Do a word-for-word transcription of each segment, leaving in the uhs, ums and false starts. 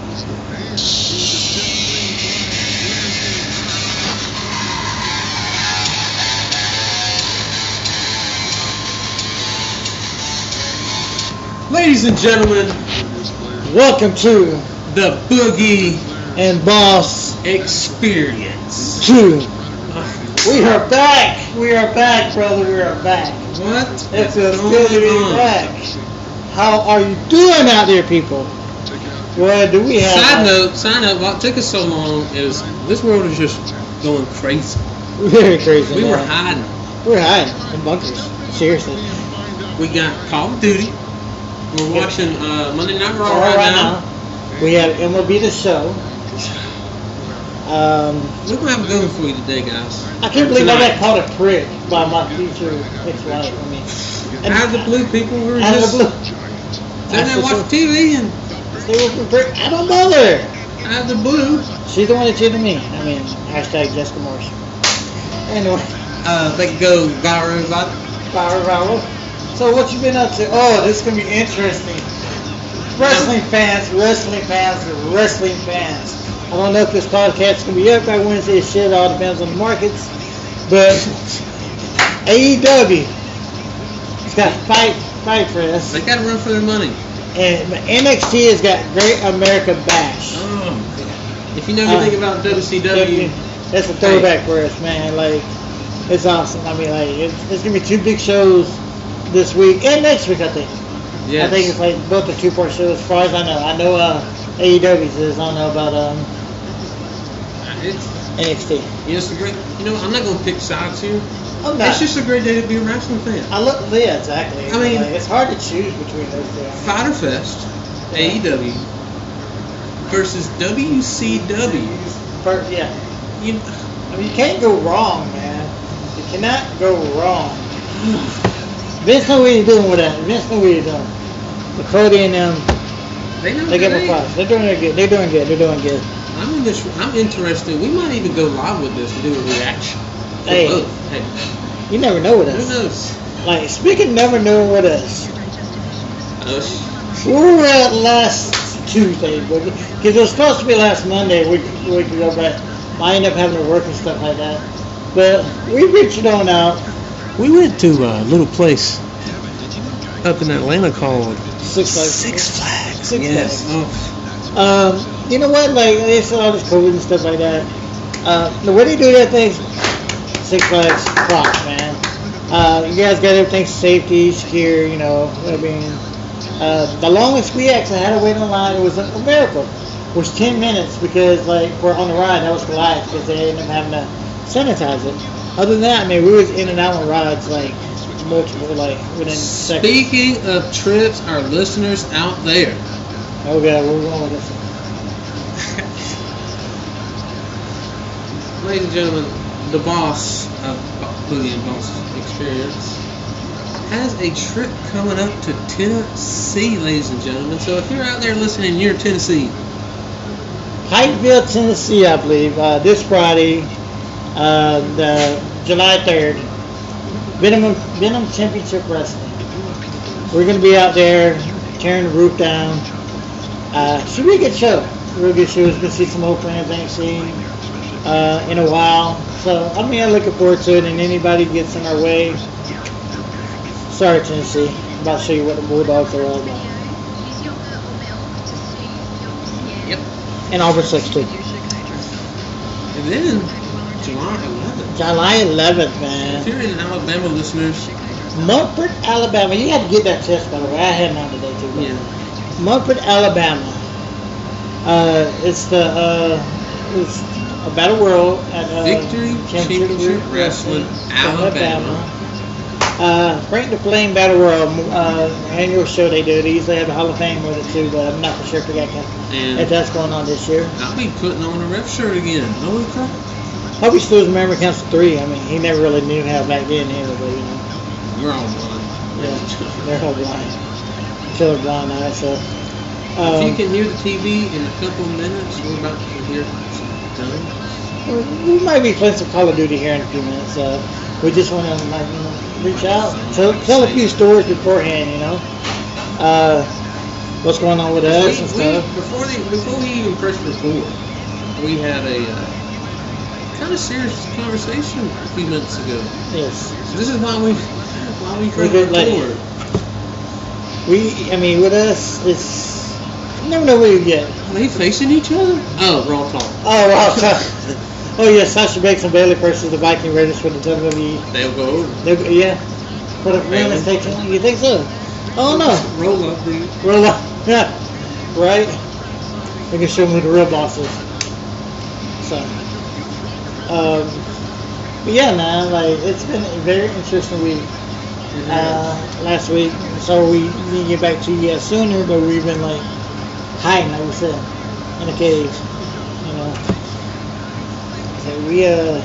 Ladies and gentlemen, welcome to the Boogie and Boss Experience. Two. We are back. We are back, brother. We are back. What? It feels good to be back. How are you doing out there, people? What do we have? Side note, side note, what took us so long is this world is just going crazy. Very crazy. We man. were hiding. We were hiding in bunkers. Seriously. We got Call of Duty. We're watching uh, Monday Night Raw All right, right now. now. We have M L B The Show. Um, We're going to have a good one for you today, guys. I can't believe Tonight. I got called a prick by my future ex-wife. I mean, and out of the blue, people we were out just of the blue. sitting there watching T V and They were prick. I don't bother. out of the blue. She's the one that cheated me. I mean, hashtag Jessica Morris. Anyway. Uh, they could go viral about Viral, viral. So what you been up to? Oh, this is going to be interesting. Wrestling fans, wrestling fans, wrestling fans. I don't know if this podcast is going to be up by Wednesday. Shit, it all depends on the markets. But A E W has got Fight, Fight for us. They got to run for their money. And N X T has got Great America Bash. Oh, if you know anything Uh, about W C W, that's a throwback for us, man. Like, it's awesome. I mean, like, it's, it's going to be two big shows this week and next week, I think. yes. I think it's like both the two-part shows as far as I know. I know uh, A E W's is. I don't know about um, It's, N X T. you know, it's a great. You know, I'm not gonna pick sides here. I'm not. It's just a great day to be a wrestling fan. I look, yeah, exactly. I mean- like, it's hard to choose between those two. I mean, Fighter Fest, A E W versus W C W. first, yeah. You, I mean, you can't go wrong, man. You cannot go wrong. Vince knows what he's doing with that. Vince knows what he's doing. The Cody and them, they know they get they- more props. They're doing good. They're doing good. They're doing good. I'm in this. I'm interested. We might even go live with this and do a reaction. to Hey. both. Hey, You never know with who us. knows? Like, speaking of never knowing with us, Us. we were at last Tuesday, because it was supposed to be last Monday, a week, a week ago, but I ended up having to work and stuff like that. But we reached it on out. We went to a little place up in Atlanta called Six Flags. Six Flags. Six yes. Flags. Oh. Um, you know what? Like, it's all this COVID and stuff like that. Uh, the way they do that thing, Six Flags, props, man. Uh, you guys got everything safety, secure, you know. I mean, uh, the longest we actually had to wait in line, it was a miracle. Was ten minutes because, like, we're on the ride, that was Goliath because they ended up having to sanitize it. Other than that, I mean, we was in and out on rides, like, multiple, like, within seconds. Speaking of trips, our listeners out there. Oh, God, where we going with this? Ladies and gentlemen, the boss of Boogie and Boss Experience has a trip coming up to Tennessee, ladies and gentlemen. So if you're out there listening near Tennessee, Hyattville, Tennessee, I believe, uh, this Friday, uh, the July third, Venom, Venom Championship Wrestling. We're going to be out there tearing the roof down. Uh, should be a good show. Real good show. We're going to see some old friends I ain't seen uh, in a while. So, I mean, I'm looking forward to it, and anybody gets in our way. Sorry, Tennessee. I'm about to show you what the Bulldogs are all about. yep. And Auburn six too. And then July eleventh. July eleventh, If man. you're in Alabama, listeners, Mumford, Alabama. You had to get that test, by the way. I had mine today, too. but- yeah, Mumford, Alabama. Uh, it's the uh, it's a Battle World at uh, Victory Championship Wrestling, Alabama. Uh, Frank the Flame Battle World uh, annual show they do. They usually have the Hall of Fame with it too, but I'm not for sure if they got that. And If that's going on this year. I'll be putting on a ref shirt again. Holy crap! Hope he still remember Council three. I mean, he never really knew how back then either, but you know. We're all blind. Yeah, they're all blind. Until they're blind eyes, so. Um, If you can hear the T V in a couple of minutes, we're about to hear done. we might be playing some Call of Duty here in a few minutes. Uh, we just want to like, you know, reach out, tell, tell a few stories beforehand, you know. Uh, what's going on with We, us and we, stuff. before the before we even pressed record, we had a uh, kind of serious conversation a few minutes ago. Yes. This is why we why we We pressed didn't let record. We, I mean, with us, it's you never know what you get. Are they facing each other? Oh, Raw Talk. Oh, wow. Oh, yeah, Sasha Banks and Bayley versus the Viking Raiders for the W W E. They'll go over. They're- Yeah. For the Bayley. women's take You think so? Oh, no. Roll up, dude. Roll up. Yeah. Right? They can show them who the real boss is. So. Um, but yeah, man, like, it's been a very interesting week. Uh, last week. So we need to get back to you sooner, but we've been, like, hiding, like we said, in a cave. You know. So we, uh,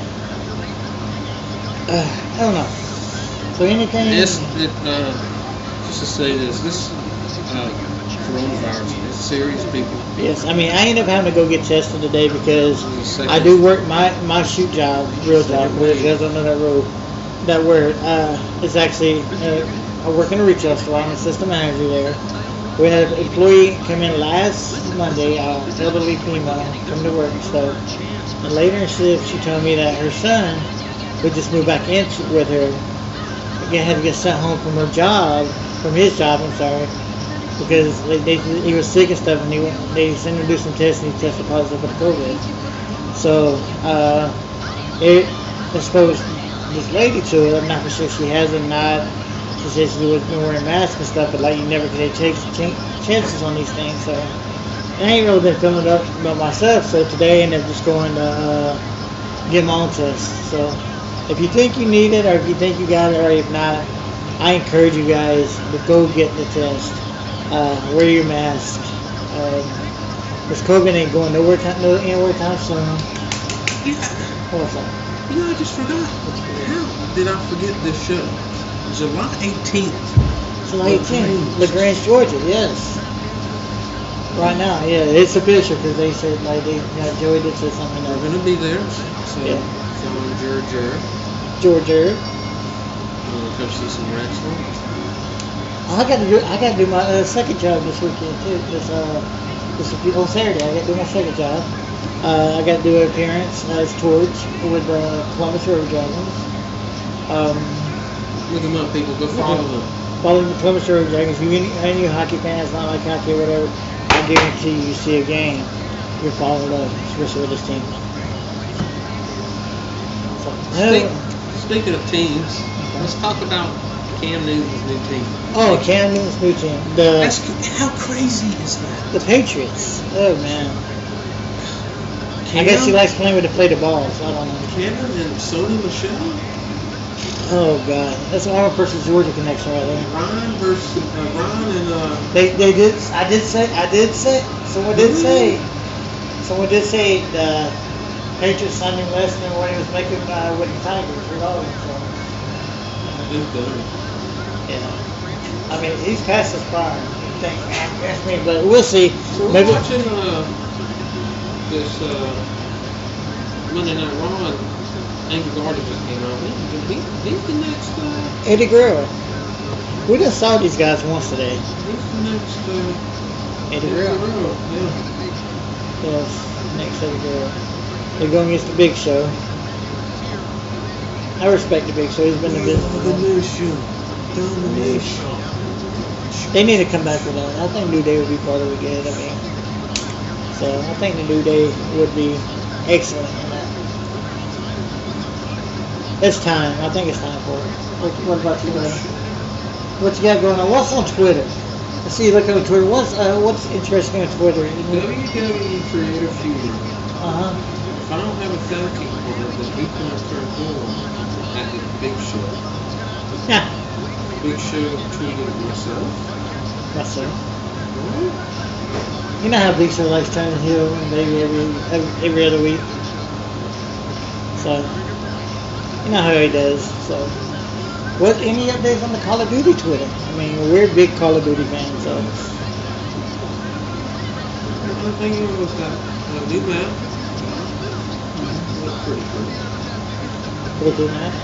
uh, I don't know. So anything. This, it, uh, just to say this, this uh, coronavirus is serious, people. Yes, I mean, I ended up having to go get tested today because Second. I do work my, my shoot job, real job, Second where it wave. goes under that road. That word uh, is actually, uh, I work in a retail store. I'm a system manager there. We had an employee come in last Monday, uh, elderly female, come to work and stuff. And later in shift, she told me that her son, who just moved back in with her, again had to get sent home from her job, from his job, I'm sorry, because they, they, he was sick and stuff, and he went, they sent him to do some tests, and he tested positive for COVID. So, uh, it, I suppose this lady to it, I'm not for sure she has it or not. She said she was been wearing masks and stuff, but like you never can take ch- chances on these things. So I ain't really been filling it up about myself. So today I ended up just going to uh, get my own test. So if you think you need it, or if you think you got it, or if not, I encourage you guys to go get the test. Uh, wear your mask. Um, this COVID ain't going nowhere, time, no, anywhere time soon. Yeah. What's that? You know, I just forgot. How did I forget this show? July eighteenth. July eighteenth, LaGrange, Georgia, yes. Right now, yeah, it's official because they said, like, they, you know, Joey did say something We're like going to be there. So, Yeah. John, Georgia. Georgia. I'm going to come see some wrestling. I got to do, I got to do my uh, second job this weekend too. This, uh, this on Saturday, I got to do my second job. Uh, I got to do an appearance as Torch with uh, Columbus River Dragons. Um, Look them up, people. Go follow them. Follow the Columbus River Dragons. If you any, any hockey fans, not like hockey or whatever, I guarantee you, you see a game, you're following up, especially with this team. So, Speak, uh, speaking of teams, let's talk about Cam Newton's new team. oh, Cam Newton's new team. The That's how crazy is that? the Patriots. Oh man. Cam, I guess he likes playing with the plate of balls. I don't know. Cameron and Sony Michelle. Oh god, that's an Arnold versus Georgia connection right there. Ryan versus uh, Ryan and uh. They they did. I did say. I did say. Someone did say. Someone did say the Patriots signed him less than what he was making uh, with the Tigers regardless. So, Who's done? yeah. I mean, he's past his prime. You think? That's me, but we'll see. So we're Maybe. watching uh this uh Monday Night Raw. And Andy Garden just came out. He, he, he's the next. Uh, Eddie Guerrero. We just saw these guys once today. he's the next. Uh, Eddie Guerrero. Yeah. Yes, next Eddie Guerrero. They're going against the Big Show. I respect the Big Show. He's been the business. Domination. Domination. They need to come back with that. I think New Day would be part of it again. I mean, so I think the New Day would be excellent in that. It's time. I think it's time for it. What, what about you, buddy? What you got going on? What's on Twitter? I see you looking on Twitter. What's uh, what's interesting on Twitter? W W E Creator Feud. Uh huh. If I don't have a therapy corner, then we can turn on at the Big Show. Yeah. Big Show tweeted myself. That's it. What? You know how Big Show likes turning heel and baby every, every every other week. So you know how he does. So what? Any updates on the Call of Duty Twitter? I mean, we're big Call of Duty fans. So The thing was that uh, new map. That's pretty cool. pretty cool, man.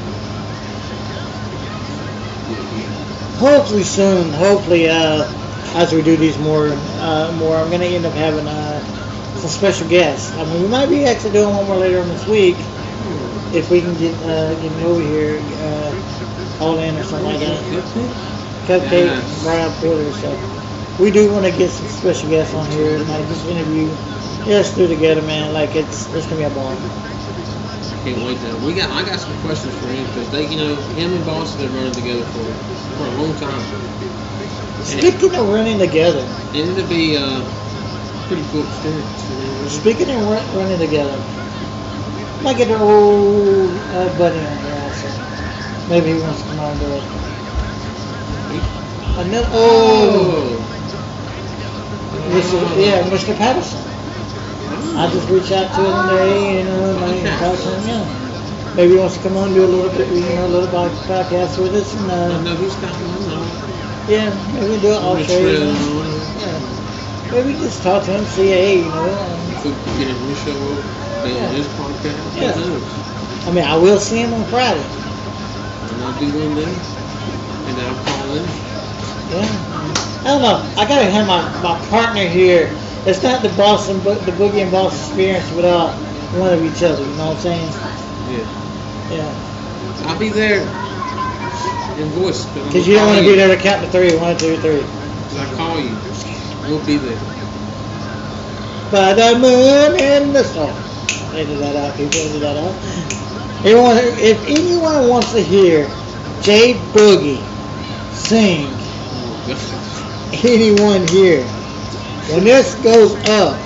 Hopefully soon. Hopefully, uh, as we do these more, uh, more, I'm gonna end up having uh, some special guests. I mean, we might be actually doing one more later on this week if we can get uh, get me over here, uh, all in or something like that. Cupcake, Yes. Brian Porter. So we do want to get some special guests on here and like just interview us through together, man. Like it's it's gonna be a ball. Can't wait to. We got. I got some questions for him because they, you know, him and Boss have been running together for for a long time. And it, Speaking of running together, and it'll be a pretty cool experience. You know? speaking of run, running together, might get our old uh, buddy on here also. Maybe he wants to come on and do it. Another, oh, Mister Yeah, Mister Patterson. I just reached out to him today, you know, and I talked to him, yeah. Maybe he wants to come on and do a little bit, you know, a little pod- podcast with us, and I uh, know he's got one. No. yeah, maybe we do it all Rich trade. Red, Yeah, maybe just talk to him, see, hey, you know. Um, If we could get him on the show, be on his podcast. Yeah. Who knows? I mean, I will see him on Friday. And I'll do one then, and then I'll call in. Yeah. I don't know. I gotta have my, my partner here. It's not the Boston, but the Boogie and Boss experience without one of each other. You know what I'm saying? Yeah. Yeah. I'll be there in voice. Because you don't want to be there to count to three. One, two, three. Because I call you. We'll be there. By the moon and the sun. Edit that out, people. Edit that out. Everyone, if anyone wants to hear Jay Boogie sing, Oh, anyone here, when this goes up,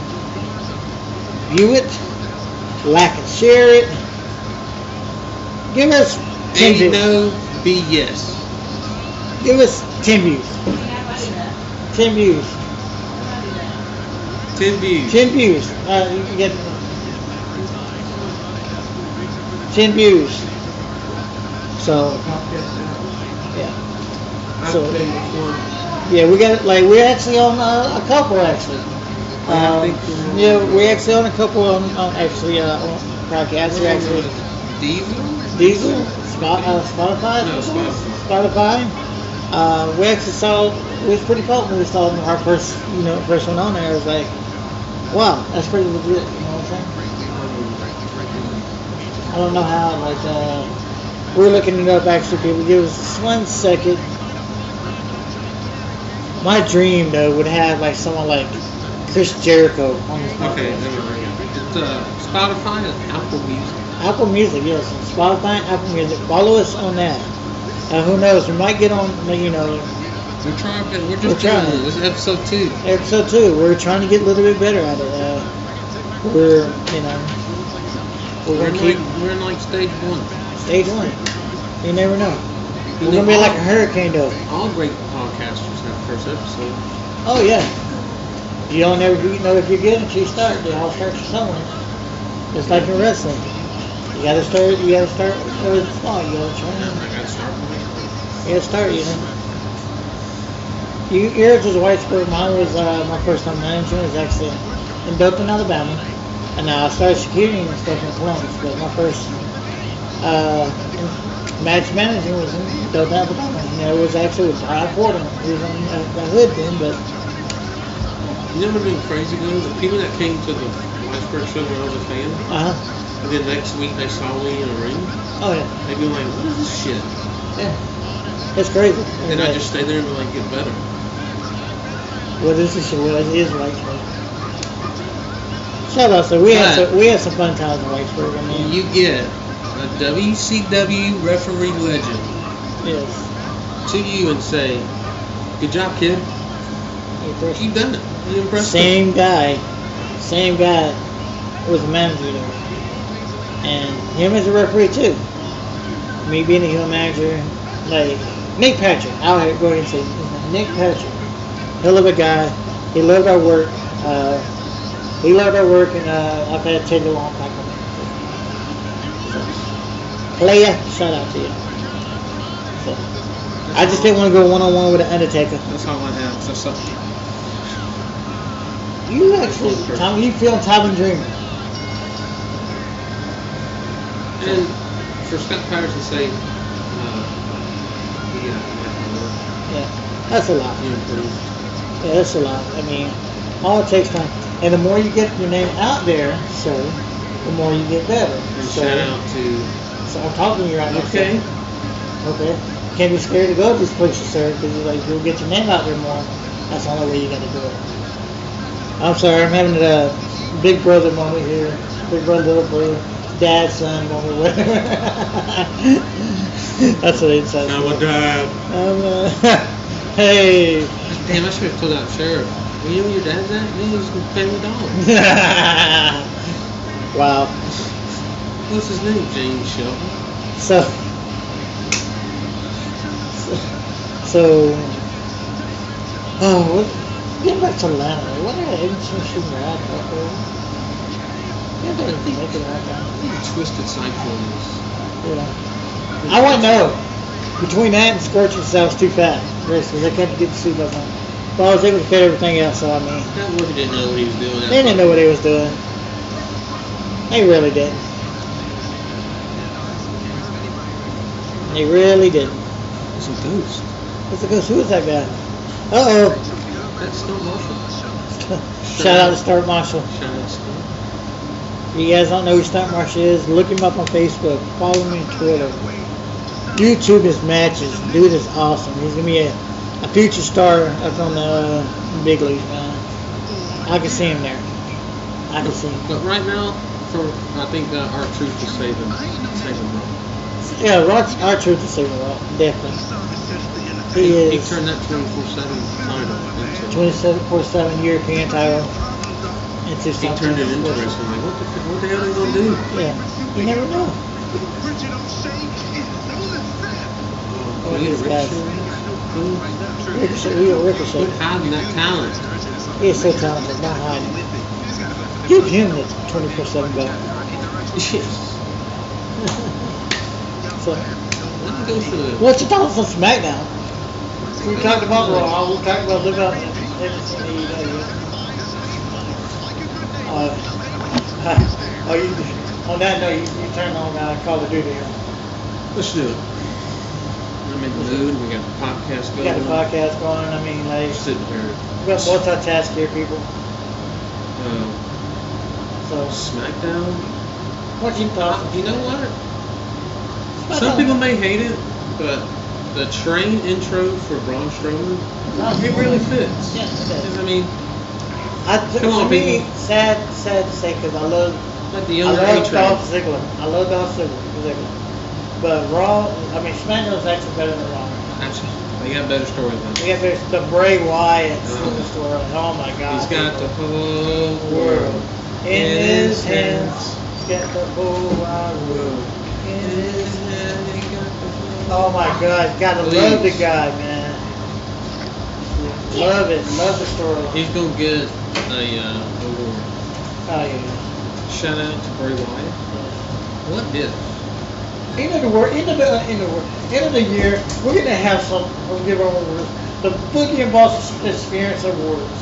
view it, like and share it. Give us ten A views. no, B yes. Give us ten views. Ten views. Ten views. Ten views. Uh, you can get ten views. So yeah. So I think one. yeah, we got like we're actually on uh, a couple actually. I Um, think we're- yeah, we're actually on a couple on, on actually uh, on podcasts. We're actually Diesel? Diesel, Spot, uh, Spotify, No, Spotify. Spotify. Uh, we actually saw it was pretty cool when we saw our first, you know, first one on there. It was like, wow, that's pretty legit. You know what I'm saying? I don't know how. Like, uh, we're looking it up. Actually, people, give us just one second. My dream though would have like someone like Chris Jericho on this podcast. Okay, never mind. It's uh, Spotify and Apple Music. Apple Music, yes. Spotify, Apple Music. Follow us on that. Uh, who knows? We might get on, you know, We're trying. We're just We're trying. doing this. This is episode two. episode two. We're trying to get a little bit better at it. Uh, we're, you know, we're We're going in to keep like we're in like stage one. stage one. You never know. You We're know, going to be like all- a hurricane, though. All great podcasters have first episode. Oh, yeah. You don't ever you know if you're good until you start. They all start somewhere. It's like in wrestling. You gotta start. You gotta start uh, small. You gotta train. I got to start with You gotta start. You know. You, yours was Whitesburg. Mine was uh, my first time managing was actually in Dothan, Alabama, and uh, I started security and stuff in Columbus. But my first uh, match managing was in Dothan, Alabama. You know, it was actually with Brian Porter. He was on uh, the hood then, but You know what would be crazy though? The people that came to the Whitesburg show when I was a fan, uh huh. and then next week they saw me in a ring, Oh yeah. they'd be like, "What is this shit?" Yeah. It's crazy. And I just stay there and be like, "Get better." What is this shit? What it is Whitesburg? Shout out, so we had But- some, we had some fun times in Whitesburg. I mean, You get a W C W referee legend yes. to you and say, "Good job, kid. Impressive. You've done it. You impressed me." Same guy, same guy was a manager there, and him as a referee too. Me being a heel manager, like Nick Patrick. I'll go ahead and say his name. Nick Patrick, hell of a guy. He loved our work. Uh, he loved our work, and uh, I've had to take a long time coming. Player, shout out to you. So, I just didn't want to go one on one with the Undertaker. That's all I have. So, so You actually, Tom, you feel Tom and Dreamer. and for Scott Powers to say, uh, yeah, like my work, Yeah, that's a lot. you improved. Yeah, that's a lot. I mean, all it takes time. And the more you get your name out there, sir, the more you get better. And So, shout out to. so I'm talking to you right now. Okay. Sir. Okay. Can't be scared to go to these places, sir, because like, you'll get your name out there more. That's the only way you got to do it. I'm sorry, I'm having a big brother moment here. Big brother, little brother, dad, son moment. Whatever. That's what they said. I'm a dad. I'm a, hey. Damn, I should have told that sheriff. Well, you know where your dad's at? Yeah, he's with Family Dollar. Wow. What's his name? James Shelton. So, so, so oh, what, get back to Atlanta. What are they shooting at? Yeah, they make it right now. Twisted Cyclones. Yeah. I want to know. Between that and Scorching South, too fat. Seriously, they couldn't get the suit up on. But I was able to cut everything else, so I mean. That worker didn't know what he was doing. They didn't know what he was doing. They really didn't. They really didn't. It's a ghost. It's a ghost. Who is that guy? Uh-oh. That's Stunt Marshall. Shout out to Stunt Marshall. Shout out to Stunt. If you guys don't know who Stunt Marshall is, look him up on Facebook. Follow me on Twitter. YouTube his matches. Dude is awesome. He's going to be a, a future star up on the uh, big leagues, man. I can see him there. I can see him. But right now, for I think uh, our truth will save him. Save him wrong. Yeah, Rock's our truth is saving Rock. Definitely. He, He, is he turned that twenty-four seven title into. twenty-four seven European title into He something. turned it into wrestling. Like, what the, what the hell are they going to do? Yeah. You never know. Oh, we need a these guys. Ricochet. Ricochet, we got Ricochet. Quit hiding that talent. He is so talented, not hiding. Give him the twenty-four seven belt. Yes. So, Let me go for the. what's your thoughts on SmackDown? We talked about Raw. We talked about Live Out and everything that you know. Uh, oh, you, on that note, you, you turn on uh, Call of Duty here. Let's do it. I'm in the mood. We got the podcast We going. got the podcast going. I mean, like, We're sitting here. we got multitask here, people. Uh, So, SmackDown. what's your thoughts? You know what? Some people may hate it, but the train intro for Braun Strowman, it really fits. Yeah, it does. I mean, I, Come on, for me, people. sad, sad to say, because I love, like the I younger love A-Train. Dolph Ziggler. I love Dolph Ziggler. Ziggler. But Raw, I mean, SmackDown is actually better than Raw. Actually, they got better storylines. We got this, the Bray Wyatt Oh. story. Oh my God. He's got the whole world world in his hands. He's got the whole wide world in his hands. He got the whole- Oh my God, gotta Please. love the guy, man. Love it, love the story. He's gonna get a uh, award. Oh yeah. Shout out to Bray Wyatt. What if? End of the world, end of the end of the world, end of the year, we're gonna have some. We'll give our awards. The Boogie and Boss Experience Awards.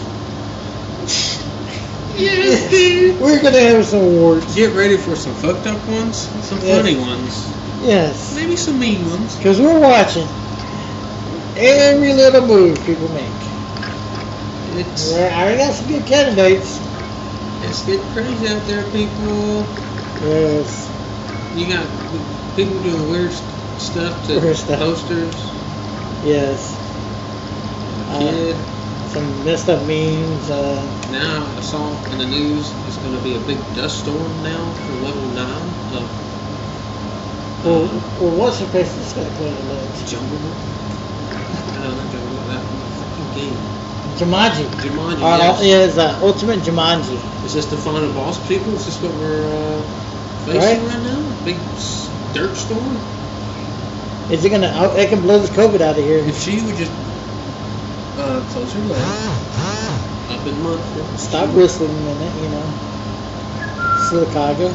Yes, dude. We're gonna have some awards. Get ready for some fucked up ones, some Yes. funny ones, Yes. maybe some mean ones. Because we're watching every little move people make. It's We're, I already got some good candidates. it's getting crazy out there, people. Yes. You got people doing weird st- stuff to Weird stuff. posters. Yes. Uh, Kid. Some messed up memes. Uh, Now I saw in the news it's going to be a big dust storm now for level nine of well, uh, well, what's her face that's got clean the legs? Jungle Book. No, not Jungle Book. That fucking game. Jumanji. Jumanji. Uh, yes. Yeah, it's uh, Ultimate Jumanji. Is this the final boss, people? Is this what we're uh, facing Right. right now? Big s- dirt storm? Is it gonna? Oh, it can blow this COVID out of here. If she would just uh, close her leg up in month. Stop whistling a minute, you know. Silicaga.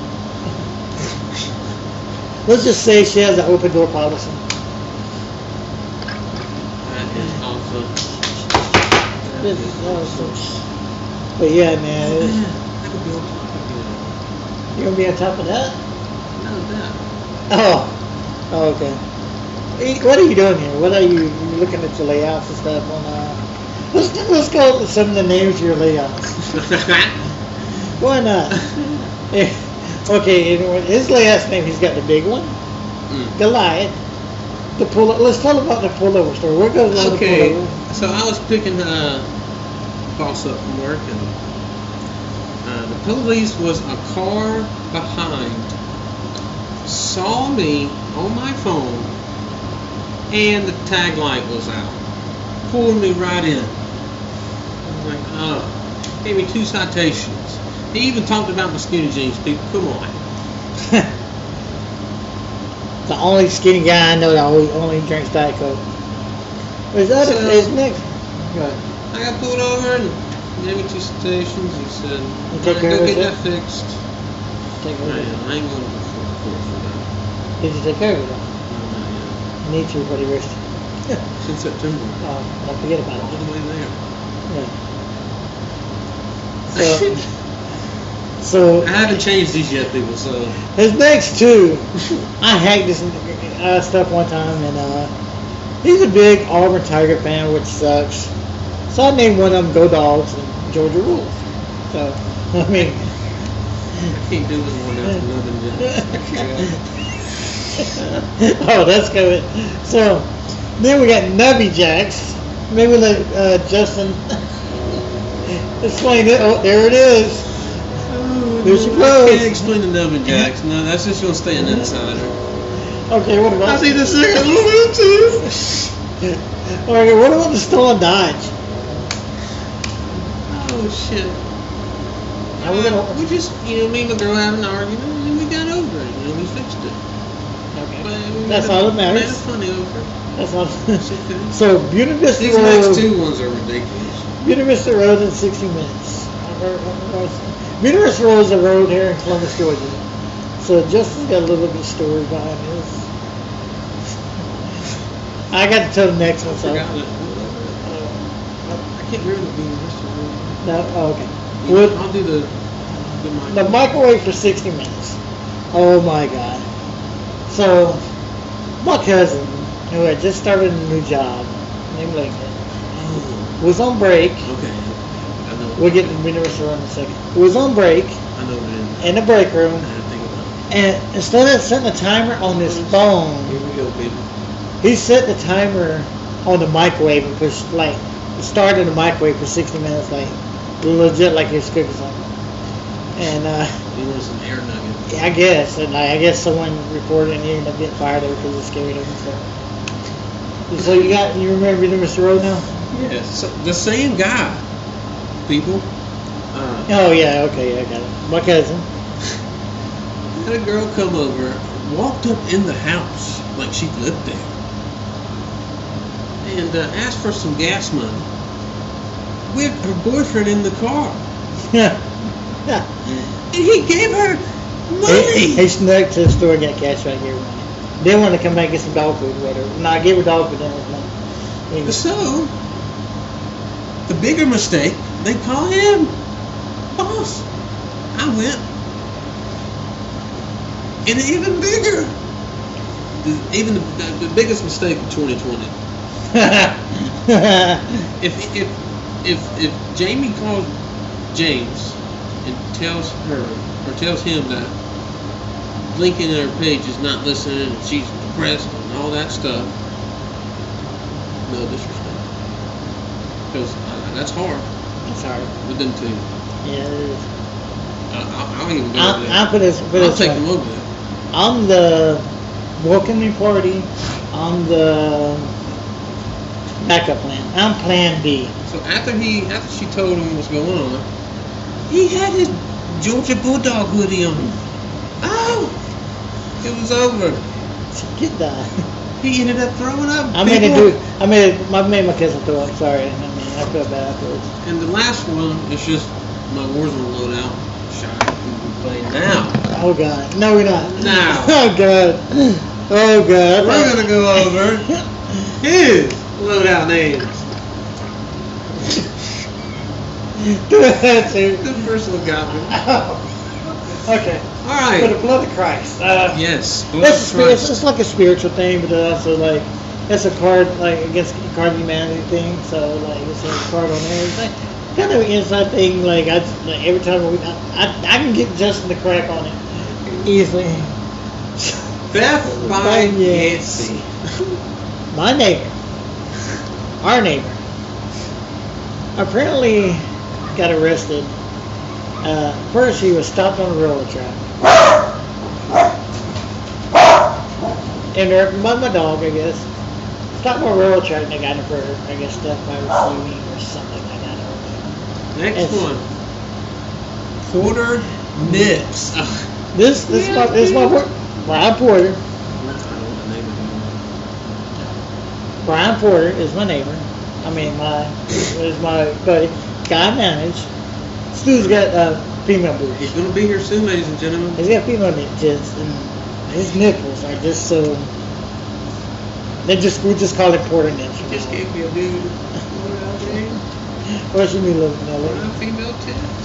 Let's just say she has an open door policy. That is awesome. That This is is awesome. But yeah, man, it's- Man, I could be on top of you're gonna be on top of that. it. None of that. Oh, oh okay. Hey, what are you doing here? What are you, you looking at your layouts and stuff on uh, Let's, let's go with some of the names you're lay on. Why not? Eh, okay, anyway, his last name, he's got the big one, Mm. Goliath. The pull. Let's tell about the pullover story. What goes on Okay, the pullover? so I was picking uh, boss up from work, and uh, the police was a car behind, saw me on my phone, and the tag light was out, pulled me right in. I'm like, oh, gave me two citations. He even talked about my skinny jeans. People, come on. The only skinny guy I know that only, only drinks Diet Coke. Is that So- his next? Right. I got pulled over and gave me two citations. He said, You take "Alright, care go of get it? that fixed." Take care I, of it. I ain't going to court for that. Did you take care of it? though? No, not yet. You need to, buddy. Rest. Since September. Oh, don't forget about All it. the way there. Yeah. So, so I haven't changed these yet, people, so. his next two, I hacked this uh, stuff one time, and uh, he's a big Auburn Tiger fan, which sucks. So I named one of them Go Dogs and Georgia Rules. So, I mean, I can't do this one after nothing yet. oh, that's good. So, then we got Nubby Jacks. Maybe let uh, Justin explain it. Oh, there it is. There's your I clothes. can't explain the Nubbin Jacks. No, that's just going to stay an insider. Okay, what about? I see the second one too. Okay, what about the stolen Dodge? Oh, shit. Now we're gonna. We just, you know, me and my girl had an argument, and then we got over it. You know, we fixed it. Okay. But we That's made all it- that matters. Made it funny over it. That's all. It's okay. So, Buena Vista These Road. next two ones are ridiculous. Buena Vista Road in sixty minutes. Buena Vista Road is a road here in Columbus, Georgia. So Justin's got a little bit of story behind this. I got to tell the next one. I So. forgot it. I can't remember the being this one. No, oh, okay. Would, I'll do the the mic. the microwave for sixty minutes. Oh my God. So, my cousin, who had just started a new job, named Lincoln, Oh, was on break. okay. I know. We'll get to the Buena Road in a second. Was on break I know it. in the break room, I had to think about it. and instead of setting a timer on his phone, Here we go, baby. he set the timer on the microwave and pushed like started the microwave for sixty minutes, like legit, like he was cooking something. And uh, You want some air nuggets? I guess, and I, I guess someone reported and he ended up getting fired over because it scared him. So, so you got you remember Mister Road now? Yes. So, the same guy, people. Uh, Oh yeah, okay, yeah, I got it. My cousin. had a girl come over, walked up in the house like she lived there, and uh, asked for some gas money with her boyfriend in the car. Yeah. And he gave her money. He, he snuck to the store and got cash right here. Then wanted to come back and get some dog food or whatever. No, I gave her dog food. Then it was money. He- So, the bigger mistake, they call him boss. I went. And even bigger. The- Even the, the, the biggest mistake of twenty twenty. If if if if Jamie calls James and tells her or tells him that Lincoln and her page is not listening and she's depressed and all that stuff, no disrespect, because uh, that's hard I'm sorry. with them two. Yeah, it is. I, I, I'll even go I'll, over there. I'll put this. Put I'll this take way. them over there. I'm the welcoming party. I'm the backup plan. I'm Plan B. So after he after she told him what's going on, he had his Georgia Bulldog hoodie on. Oh, it was over. Get that. He ended up throwing up. I made it people. do. I made it, I made my cousin throw up. Sorry. I mean, I feel bad afterwards. And the last one is just my Warzone loadout. Shot. We play now. Oh God. No, we're not. Now. Oh God. Oh God. We're gonna go over his loadout names. Do that too. The first one got me. Okay. All right. For the blood of Christ. Uh, Yes. It's, a, spi- it's, it's like a spiritual thing, but it's also like it's a card like against card humanity thing. So like it's a card on there. It's like kind of an inside thing. Like I just, like every time we, I, I I can get Justin to crack on it easily. Beth by Yancey. My neighbor, our neighbor, apparently got arrested. Uh, first, he was stopped on a railroad track. And by my dog, I guess. Stopped on a railroad track and they got him for, I guess, stuff by receiving or something like that. Next and, one. Porter Nips. This, this, yeah, is my, this is my boy, Brian Porter. Brian Porter is my neighbor. I mean, my is my buddy. Guy managed. Stu's got uh, female boobs. He's gonna be here soon, ladies and gentlemen. He's got female nipples, and his nipples are just so. They just we just call it Porter nips. He just gave me a dude. What's your new look, Nelly? Female tits.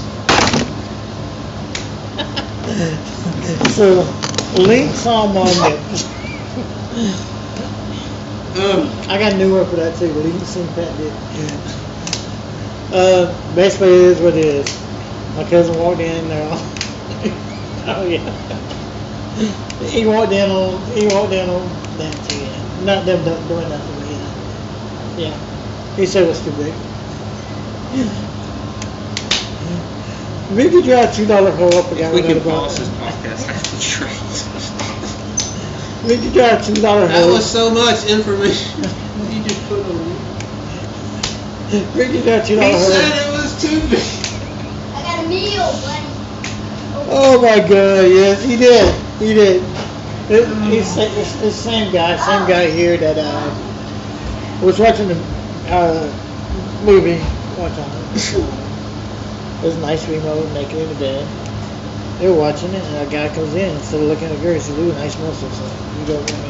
So, links on my nipples. Um, I got a new one for that too, but you can sing that did. Uh, basically, it is what it is. My cousin walked in there. Oh yeah. He walked in on. He walked in on them too. Yeah. Not them doing nothing. But yeah. Yeah. He said it was too big. We could drive two dollar hole up again. We can pause this podcast after trade. We could drive two dollar That hole. was so much information. You just put on me. We could drive two dollar He hole. said it was too big. I got a meal, buddy. Oh my God! Yes, he did. He did. It, he's it's the same guy, same guy here that uh, was watching the uh, movie one time. There's a nice female naked in the bed. They were watching it, and a guy comes in instead of looking at the girl. He says, "Ooh, nice muscles." So you go with me.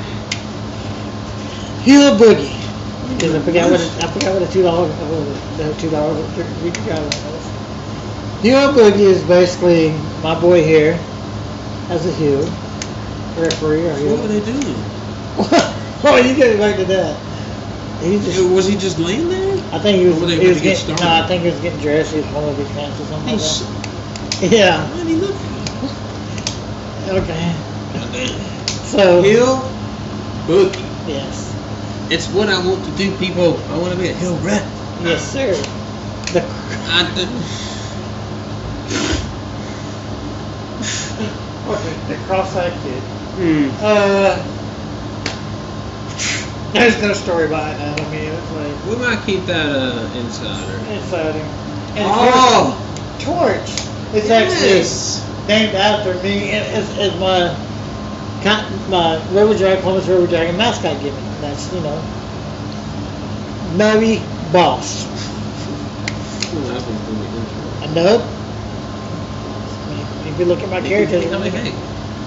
Heel boogie. Because I forgot what it, I forgot what a two dollar the two dollar we could got was. Heel boogie is basically my boy here as a heel referee or heel. What were they doing? Oh, you get back to that. He just, was he just laying there? I think he was. Or were they He was about to get getting, started? no, I think he was getting dressed. He was pulling up his pants or something He's, like that. Yeah. why did he look? Okay. Goddamn. So. Hill boogie. Yes. It's what I want to do, people. I want to be a hill rep. Yes, sir. The. I do. Okay. The cross-eyed kid. Hmm. Uh. There's no story behind that. I mean, it's like We might keep that uh, insider. insider. And Oh! Torch. It's Yes. actually named after me. It- It's, it's my con- my River Dragon, Columbus River Dragon mascot gimmick. That's, you know, Nubby Boss. Ooh, that one's gonna be interesting. A nub. I mean, if you look at my characters. I mean, hey,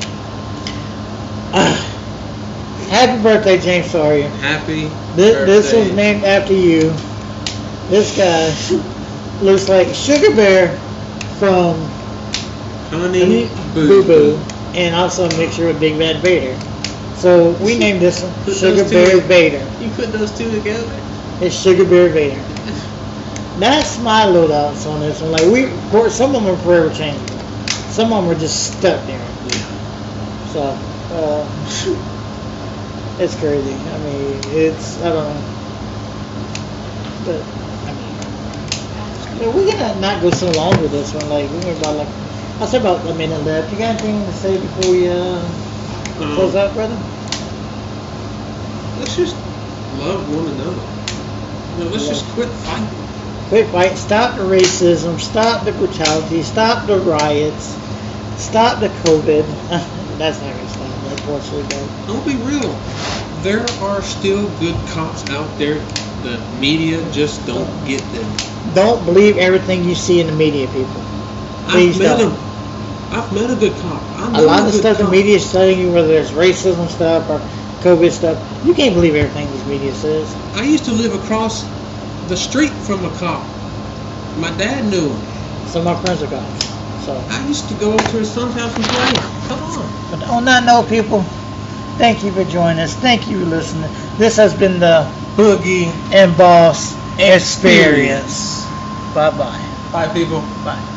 Ah. Happy birthday, James Sawyer. happy This, birthday. this was named after you. This guy looks like Sugar Bear from Honey Boo Boo Boo, and also a mixture with Big Bad Vader. So we named this one Put Sugar those two Bear in- Vader. You put those two together? It's Sugar Bear Vader. That's my loadouts on this one. Like we, for- some of them are forever changeable. Some of them are just stuck there. Yeah. So uh, it's crazy. I mean, it's I don't know, but I mean, yeah, we're gonna not go so long with this one. Like we're about like I said about a minute left. You got anything to say before we uh, close out, brother? Let's just love one another. You know, let's just quit fighting. Quit fight. Stop the racism. Stop the brutality. Stop the riots. Stop the COVID. That's not gonna stop. Unfortunately, but Don't be real. There are still good cops out there. The media just don't get them. don't believe everything you see in the media, people. Please I've met don't. him. I've met a good cop. I A know lot of the good stuff the cop. media is telling you, whether it's racism stuff or COVID stuff, you can't believe everything this media says. I used to live across the street from a cop. My dad knew him. Some of my friends are cops. So, I used to go over to his son's house and play. Come on. but on that note, people, Thank you for joining us. Thank you for listening. This has been the Boogie and Boss Experience. Bye-bye. Bye, people. Bye.